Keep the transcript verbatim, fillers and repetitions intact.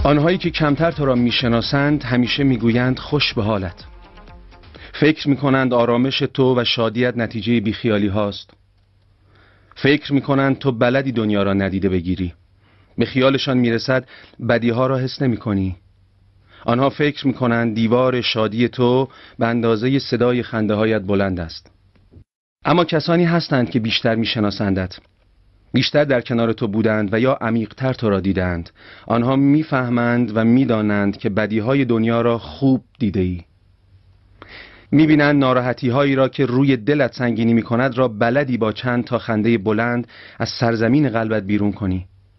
آنهایی که کمتر تو را میشناسند همیشه میگویند خوش به حالت. فکر میکنند آرامش تو و شادیت نتیجه بیخیالی هاست. فکر میکنند تو بلدی دنیا را ندیده بگیری. به خیالشان میرسد بدیها را حس نمیکنی. آنها فکر میکنند دیوار شادی تو به اندازه صدای خنده هایت بلند است. اما کسانی هستند که بیشتر میشناسندت، بیشتر در کنار تو بودند و یا عمیق‌تر تو را دیدند. آنها میفهمند و میدانند که بدیهای دنیا را خوب دیده ای. میبینند ناراحتی هایی را که روی دلت سنگینی میکند را بلدی با چند تا خنده بلند از سرزمین قلبت بیرون کنی.